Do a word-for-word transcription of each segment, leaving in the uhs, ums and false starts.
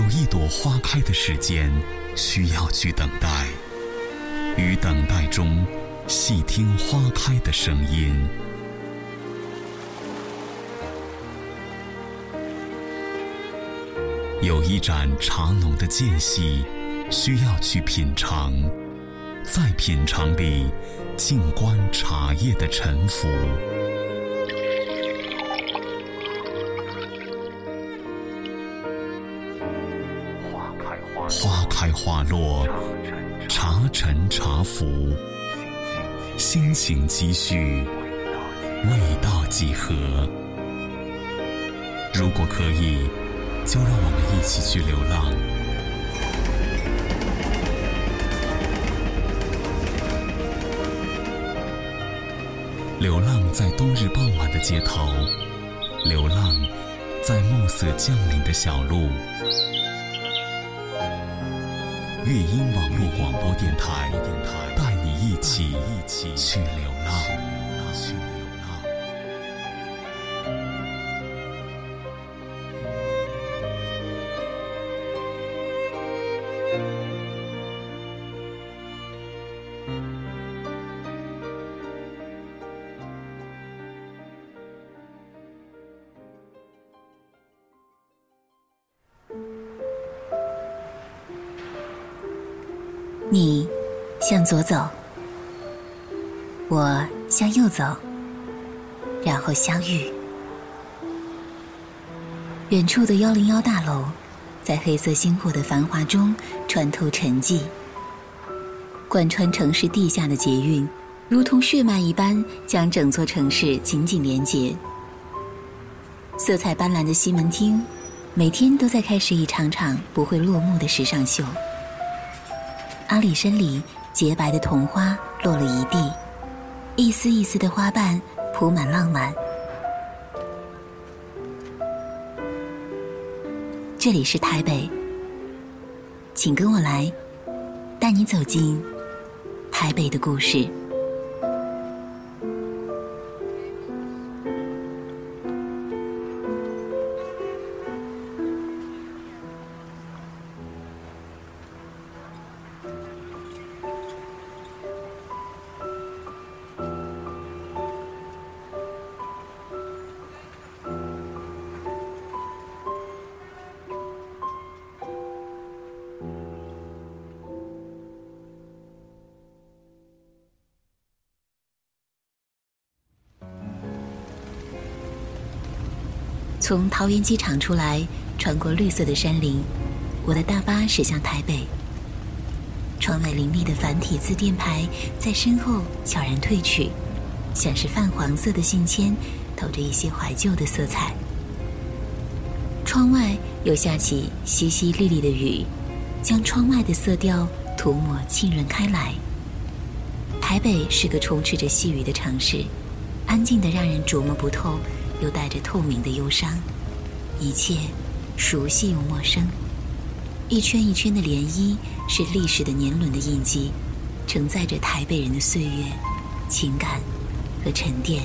一朵花开的时间需要去等待，于等待中细听花开的声音。有一盏茶浓的间隙需要去品尝，在品尝里静观茶叶的沉浮。花开花落，茶沉茶浮，心情积蓄，味道几何。如果可以，就让我们一起去流浪。流浪在冬日傍晚的街头，流浪在暮色降临的小路。乐音网络广播电台，带你一起去流浪。 你向左走，我向右走，然后相遇。远处的一零一大楼在黑色星火的繁华中穿透沉寂，贯穿城市地下的捷运如同血脉一般将整座城市紧紧连结。色彩斑斓的西门町每天都在开始一场场不会落幕的时尚秀。阿里山里洁白的桐花落了一地，一丝一丝的花瓣铺满浪漫。这里是台北，请跟我来，带你走进台北的故事。从桃园机场出来，穿过绿色的山林，我的大巴驶向台北。窗外林立的繁体字电牌在身后悄然褪去，像是泛黄色的信签，透着一些怀旧的色彩。窗外又下起淅淅沥沥的雨，将窗外的色调涂抹浸润开来。台北是个充斥着细雨的城市，安静得让人琢磨不透，又带着透明的忧伤，一切熟悉又陌生。一圈一圈的涟漪是历史的年轮的印记，承载着台北人的岁月、情感和沉淀。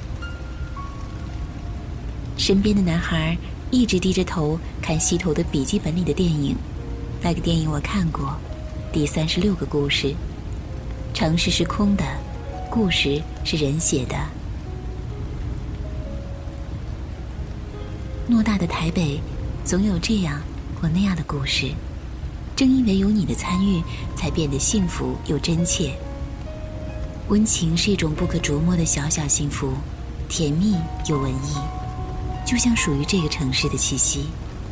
身边的男孩一直低着头看西头的笔记本里的电影，那个电影我看过，第三十六个故事。城市是空的，故事是人写的。偌大的台北，总有这样或那样的故事。正因为有你的参与，才变得幸福又真切。温情是一种不可琢磨的小小幸福，甜蜜又文艺，就像属于这个城市的气息。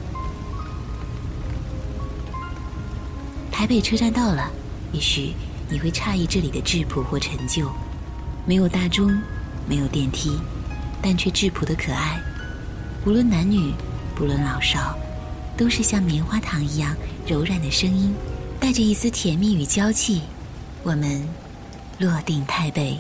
台北车站到了，也许你会诧异这里的质朴或陈旧，没有大钟，没有电梯，但却质朴的可爱。无论男女，不论老少，都是像棉花糖一样柔软的声音，带着一丝甜蜜与娇气。我们落定台北。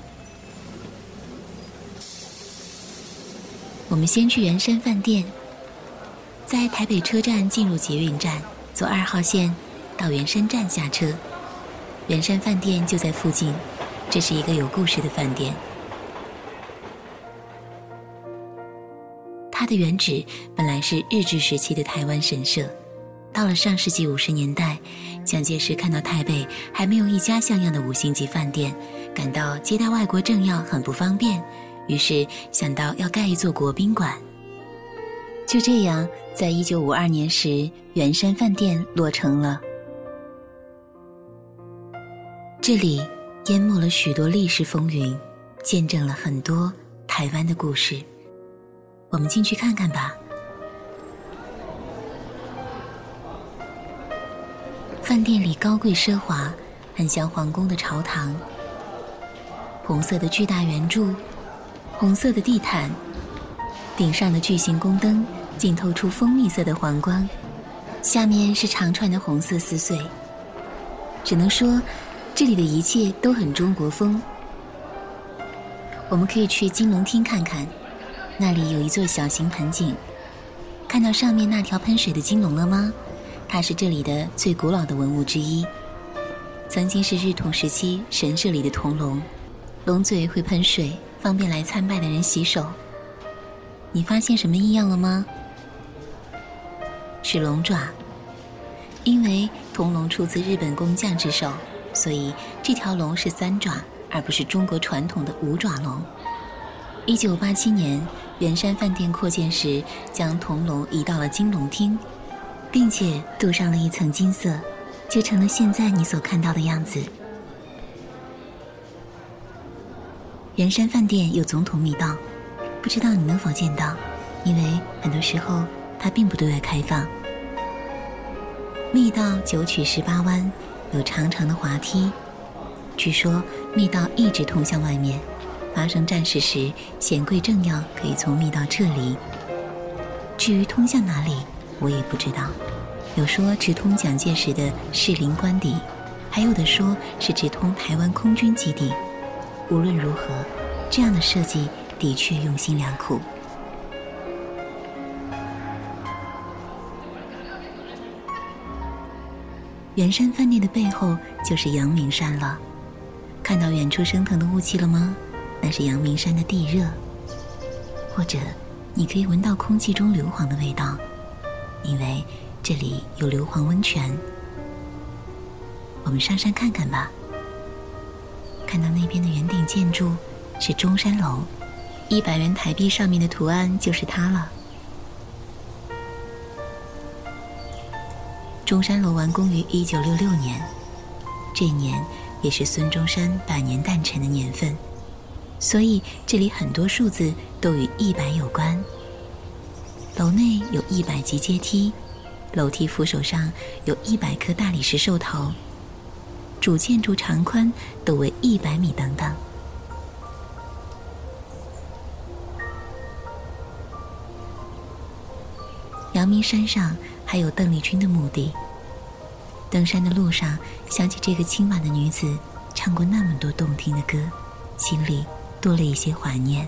我们先去圆山饭店，在台北车站进入捷运站，坐二号线到圆山站下车。圆山饭店就在附近，这是一个有故事的饭店。它的原址本来是日治时期的台湾神社， 到了上世纪五十年代，蒋介石看到台北还没有一家像样的五星级饭店，感到接待外国政要很不方便，于是想到要盖一座国宾馆。就这样，在一九五二年时，圆山饭店落成了。这里淹没了许多历史风云，见证了很多台湾的故事。我们进去看看吧。饭店里高贵奢华，很像皇宫的朝堂。红色的巨大圆柱，红色的地毯，顶上的巨型宫灯竟透出蜂蜜色的黄光，下面是长串的红色丝穗。只能说这里的一切都很中国风。我们可以去金龙厅看看，那里有一座小型盆景。看到上面那条喷水的金龙了吗？它是这里的最古老的文物之一，曾经是日统时期神社里的铜龙，龙嘴会喷水，方便来参拜的人洗手。你发现什么异样了吗？是龙爪。因为铜龙出自日本工匠之手，所以这条龙是三爪，而不是中国传统的五爪龙。一九八七年，圆山饭店扩建时，将铜龙移到了金龙厅，并且镀上了一层金色，就成了现在你所看到的样子。圆山饭店有总统密道，不知道你能否见到，因为很多时候它并不对外开放。密道九曲十八弯，有长长的滑梯，据说密道一直通向外面，发生战事时显贵政要可以从密道撤离。至于通向哪里，我也不知道，有说直通蒋介石的士林官邸，还有的说是直通台湾空军基地。无论如何，这样的设计的确用心良苦。圆山饭店的背后就是阳明山了，看到远处升腾的雾气了吗？那是阳明山的地热。或者你可以闻到空气中硫磺的味道，因为这里有硫磺温泉。我们上山看看吧。看到那边的圆顶建筑是中山楼，一百元台币上面的图案就是它了。中山楼完工于一九六六年，这一年也是孙中山百年诞辰的年份，所以这里很多数字都与一百有关。楼内有一百级阶梯，楼梯扶手上有一百颗大理石兽头，主建筑长宽都为一百米等等。阳明山上还有邓丽君的墓地。登山的路上，想起这个清婉的女子唱过那么多动听的歌，心里多了一些怀念。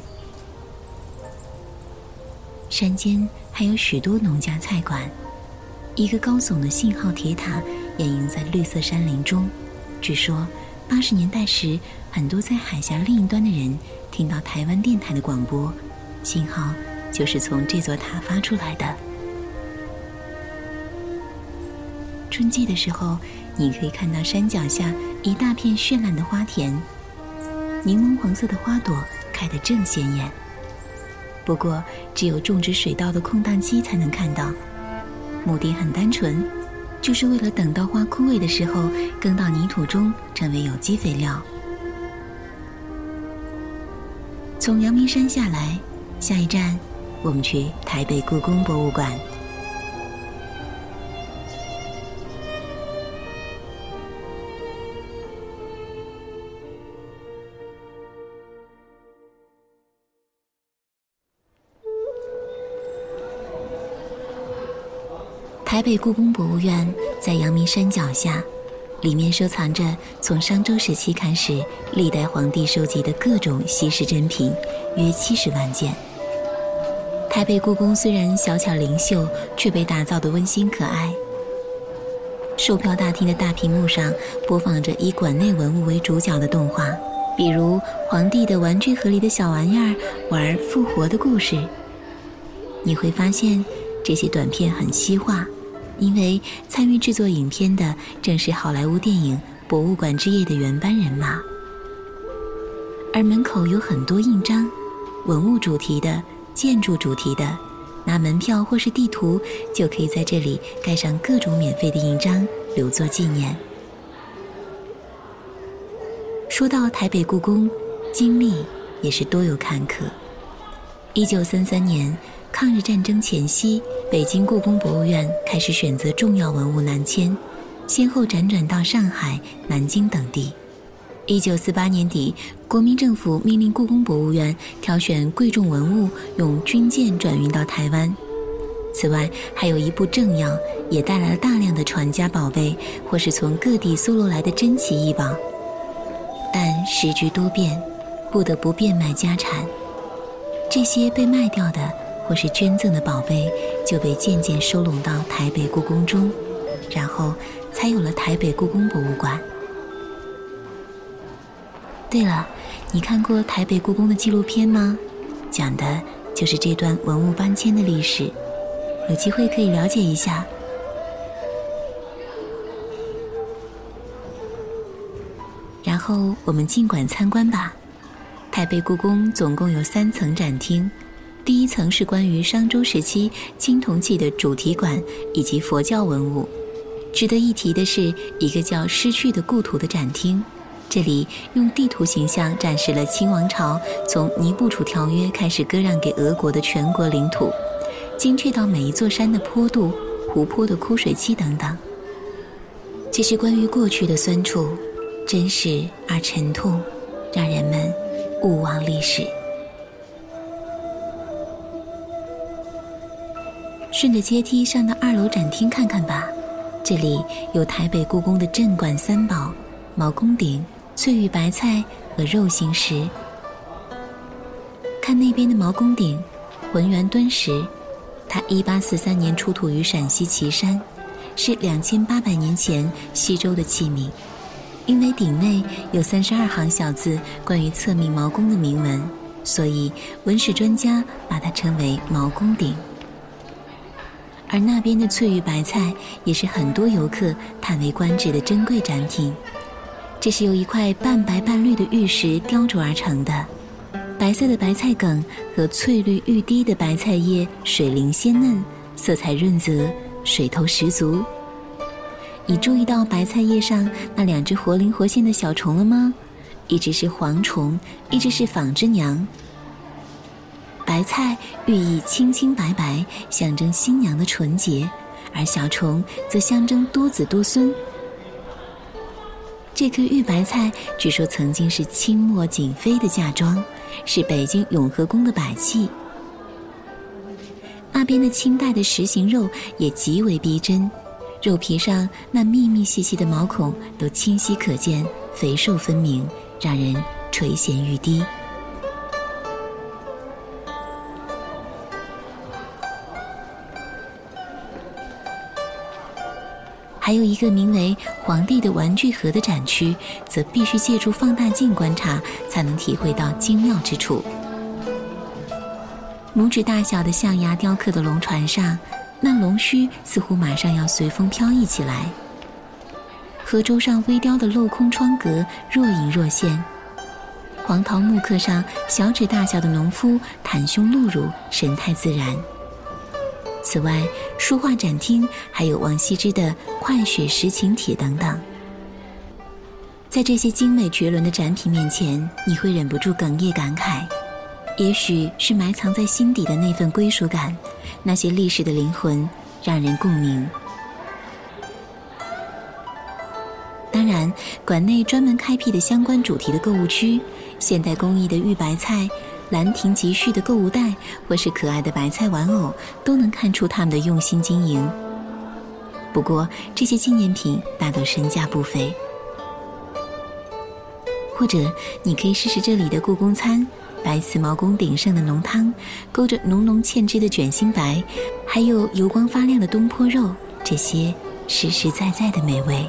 山间还有许多农家菜馆，一个高耸的信号铁塔掩映在绿色山林中。据说八十年代时，很多在海峡另一端的人听到台湾电台的广播，信号就是从这座塔发出来的。春季的时候，你可以看到山脚下一大片绚烂的花田，柠檬黄色的花朵开得正鲜艳。不过只有种植水稻的空荡期才能看到，目的很单纯，就是为了等到花枯萎的时候耕到泥土中，成为有机肥料。从阳明山下来，下一站我们去台北故宫博物馆。台北故宫博物院在阳明山脚下，里面收藏着从商周时期开始历代皇帝收集的各种稀世珍品，约七十万件。台北故宫虽然小巧灵秀，却被打造得温馨可爱。售票大厅的大屏幕上播放着以馆内文物为主角的动画，比如皇帝的玩具盒里的小玩意儿玩复活的故事。你会发现这些短片很西化， 因为参与制作影片的正是好莱坞电影《博物馆之夜》的原班人马。而门口有很多印章，文物主题的、建筑主题的，拿门票或是地图就可以在这里盖上各种免费的印章，留作纪念。说到台北故宫，经历也是多有坎坷。一九三三年，抗日战争前夕，北京故宫博物院开始选择重要文物南迁，先后辗转到上海、南京等地。一九四八年底，国民政府命令故宫博物院挑选贵重文物，用军舰转运到台湾。此外，还有一部政要也带来了大量的传家宝贝，或是从各地搜罗来的珍奇异宝。但时局多变，不得不变卖家产。这些被卖掉的或是捐赠的宝贝，就被渐渐收拢到台北故宫中，然后才有了台北故宫博物馆。对了，你看过台北故宫的纪录片吗？讲的就是这段文物搬迁的历史，有机会可以了解一下。然后我们进馆参观吧。台北故宫总共有三层展厅，第一层是关于商周时期青铜器的主题馆以及佛教文物。值得一提的是一个叫失去的故土的展厅，这里用地图形象展示了清王朝从尼布楚条约开始割让给俄国的全国领土，精确到每一座山的坡度、湖泊的枯水期等等。这是关于过去的酸楚，真实而沉痛，让人们勿忘历史。顺着阶梯上到二楼展厅看看吧，这里有台北故宫的镇馆三宝毛公鼎、翠玉白菜和肉形石。看那边的毛公鼎，浑圆敦实，它一八四三年出土于陕西岐山，是两千八百年前西周的器皿。因为鼎内有三十二行小字关于册命毛公的铭文，所以文史专家把它称为毛公鼎。而那边的翠玉白菜也是很多游客叹为观止的珍贵展品，这是由一块半白半绿的玉石雕琢而成的，白色的白菜梗和翠绿欲滴的白菜叶水灵鲜嫩，色彩润泽，水头十足。你注意到白菜叶上那两只活灵活现的小虫了吗？一只是蝗虫，一只是纺织娘。白菜寓意清清白白，象征新娘的纯洁，而小虫则象征多子多孙。这颗玉白菜据说曾经是清末瑾妃的嫁妆，是北京永和宫的摆器。那边的清代的石形肉也极为逼真，肉皮上那密密细细的毛孔都清晰可见，肥瘦分明，让人垂涎欲滴。还有一个名为皇帝的玩具盒的展区，则必须借助放大镜观察才能体会到精妙之处。拇指大小的象牙雕刻的龙船上，那龙须似乎马上要随风飘逸起来。河舟上微雕的镂空窗格若隐若现，黄桃木刻上小指大小的农夫袒胸露乳，神态自然。此外，书画展厅还有王羲之的快雪时晴帖等等。在这些精美绝伦的展品面前，你会忍不住哽咽感慨，也许是埋藏在心底的那份归属感，那些历史的灵魂让人共鸣。当然，馆内专门开辟的相关主题的购物区，现代工艺的玉白菜、兰亭集序的购物袋，或是可爱的白菜玩偶，都能看出他们的用心经营。不过这些纪念品大都身价不菲。或者你可以试试这里的故宫餐，白瓷毛公鼎上的浓汤，勾着浓浓芡汁的卷心白，还有油光发亮的东坡肉，这些实实在在的美味。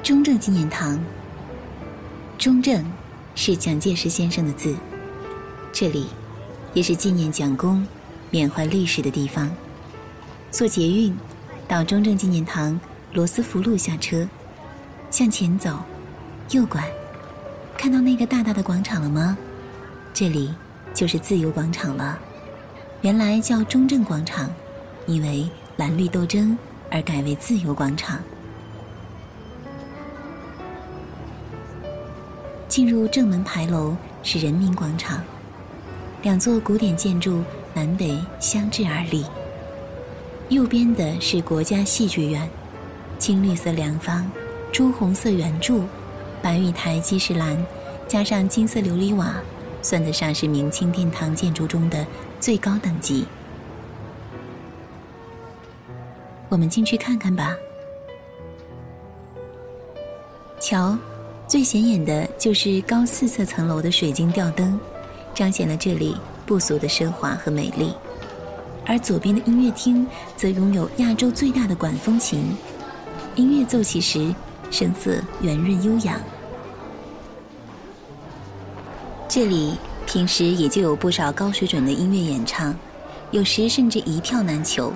中正纪念堂。中正是蒋介石先生的字，这里也是纪念蒋公、缅怀历史的地方。坐捷运到中正纪念堂罗斯福路下车，向前走，右拐，看到那个大大的广场了吗？这里就是自由广场了，原来叫中正广场，因为蓝绿斗争而改为自由广场。进入正门牌楼是人民广场，两座古典建筑南北相峙而立。右边的是国家戏剧院，青绿色梁方，朱红色圆柱，白玉台基石栏，加上金色琉璃瓦，算得上是明清殿堂建筑中的最高等级。我们进去看看吧。瞧，最显眼的就是高四色层楼的水晶吊灯，彰显了这里不俗的奢华和美丽。而左边的音乐厅则拥有亚洲最大的管风琴，音乐奏起时声色圆润悠扬。这里平时也就有不少高水准的音乐演唱，有时甚至一票难求。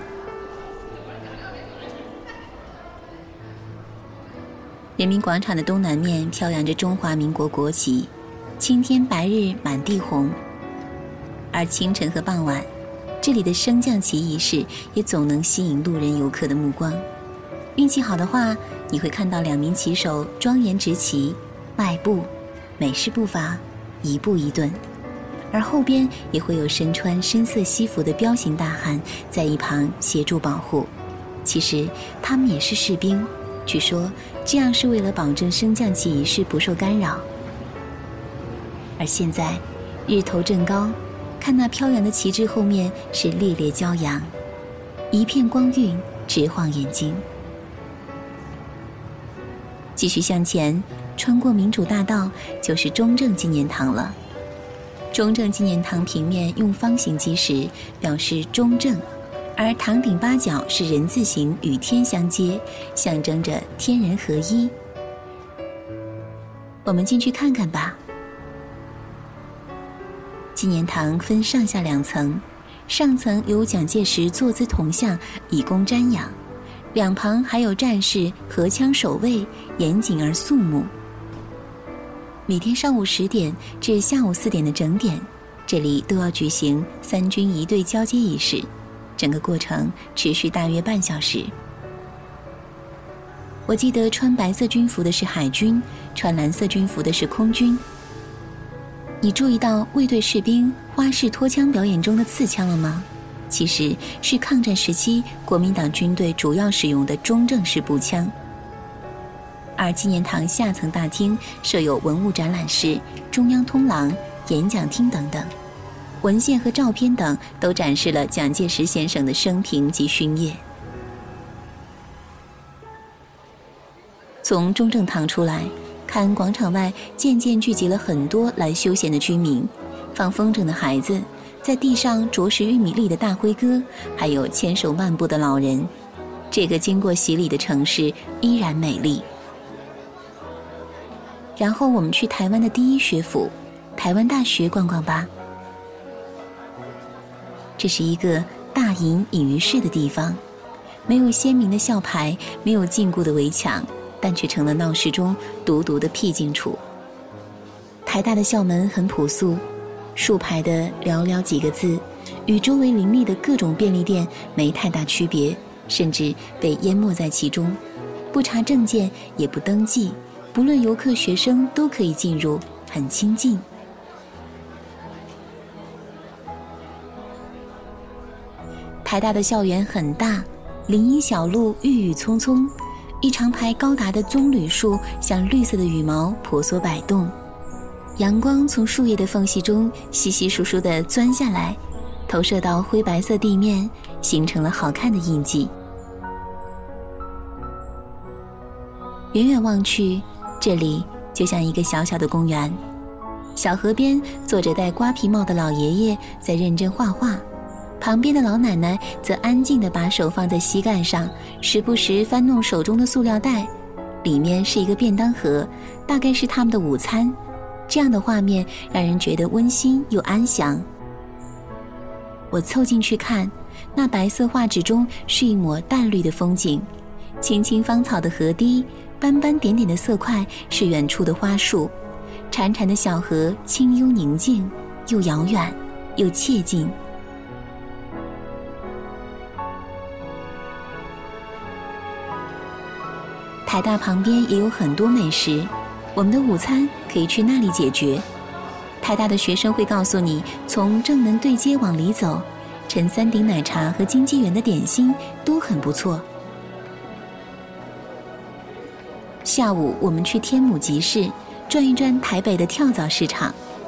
人民广场的东南面飘扬着中华民国国旗，青天白日满地红。而清晨和傍晚，这里的升降旗仪式也总能吸引路人游客的目光。运气好的话，你会看到两名旗手庄严执旗，迈步美式步伐，一步一顿，而后边也会有身穿深色西服的彪形大汉在一旁协助保护。其实他们也是士兵，据说这样是为了保证升降旗仪式不受干扰。而现在日头正高，看那飘扬的旗帜后面是烈烈骄阳，一片光晕直晃眼睛。继续向前，穿过民主大道就是中正纪念堂了。中正纪念堂平面用方形基石，表示中正，而堂顶八角是人字形与天相接，象征着天人合一。我们进去看看吧。纪念堂分上下两层，上层有蒋介石坐姿铜像以供瞻仰，两旁还有战士荷枪守卫，严谨而肃穆。每天上午十点至下午四点的整点，这里都要举行三军仪队交接仪式，整个过程持续大约半小时。我记得穿白色军服的是海军，穿蓝色军服的是空军。你注意到卫队士兵花式拖枪表演中的刺枪了吗？其实是抗战时期国民党军队主要使用的中正式步枪。而纪念堂下层大厅设有文物展览室、中央通廊、演讲厅等等，文献和照片等都展示了蒋介石先生的生平及勋业。从中正堂出来，看广场外渐渐聚集了很多来休闲的居民，放风筝的孩子，在地上啄食玉米粒的大辉哥，还有牵手漫步的老人。这个经过洗礼的城市依然美丽。然后我们去台湾的第一学府台湾大学逛逛吧。这是一个大隐隐于市的地方，没有鲜明的校牌，没有禁锢的围墙，但却成了闹市中独独的僻静处。台大的校门很朴素，竖排的寥寥几个字，与周围林立的各种便利店没太大区别，甚至被淹没在其中。不查证件，也不登记，不论游客学生都可以进入，很亲近。台大的校园很大，林荫小路郁郁葱葱，一长排高达的棕榈树像绿色的羽毛婆娑摆动，阳光从树叶的缝隙中稀稀疏疏地钻下来，投射到灰白色地面，形成了好看的印记。远远望去，这里就像一个小小的公园，小河边坐着戴瓜皮帽的老爷爷在认真画画，旁边的老奶奶则安静地把手放在膝盖上，时不时翻弄手中的塑料袋， 里面是一个便当盒，大概是他们的午餐。这样的画面让人觉得温馨又安详。我凑近去看，那白色画纸中是一抹淡绿的风景，青青芳草的河堤，斑斑点点的色块是远处的花树，潺潺的小河清幽宁静，又遥远又切近。台大旁边也有很多美食，我们的午餐可以去那里解决。台大的学生会告诉你，从正门对街往里走，陈三鼎奶茶和经济园的点心都很不错。下午我们去天母集市转一转台北的跳蚤市场。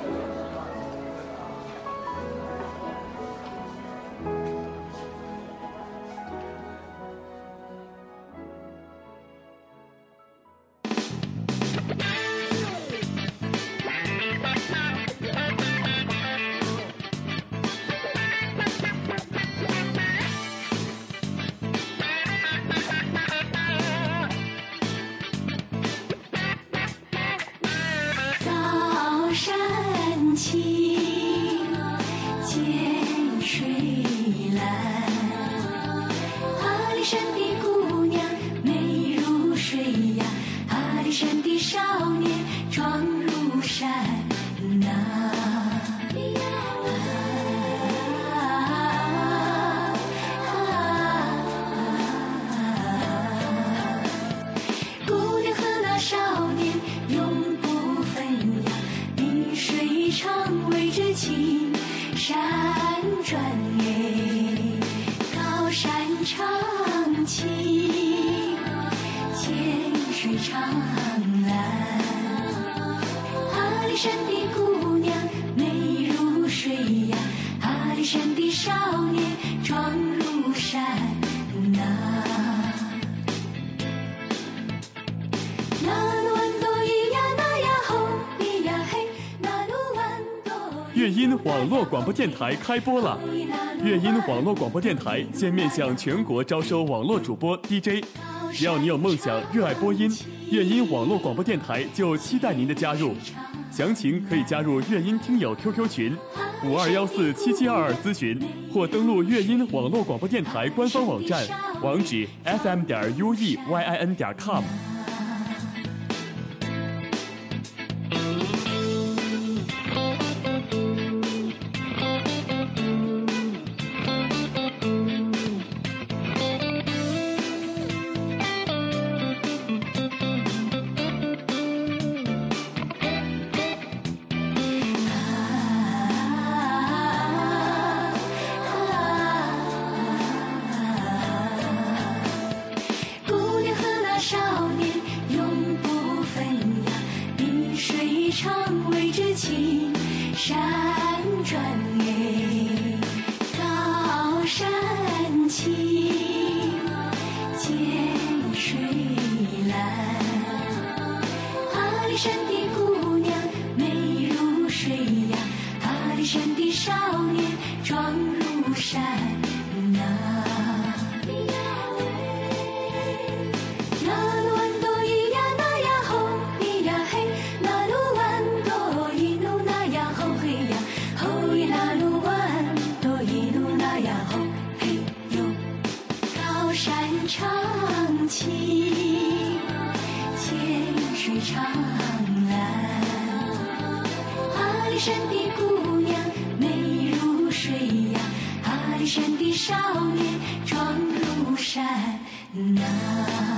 乐音网络广播电台开播了！乐音网络广播电台现面向全国招收网络主播 D J， 只要你有梦想、热爱播音，乐音网络广播电台就期待您的加入。详情可以加入乐音听友 Q Q 群五二幺四七七二二咨询，或登录乐音网络广播电台官方网站，网址 f m 点 u e y i n 点 com。 山的姑娘美如水呀，阿里山的少年壮如山呐。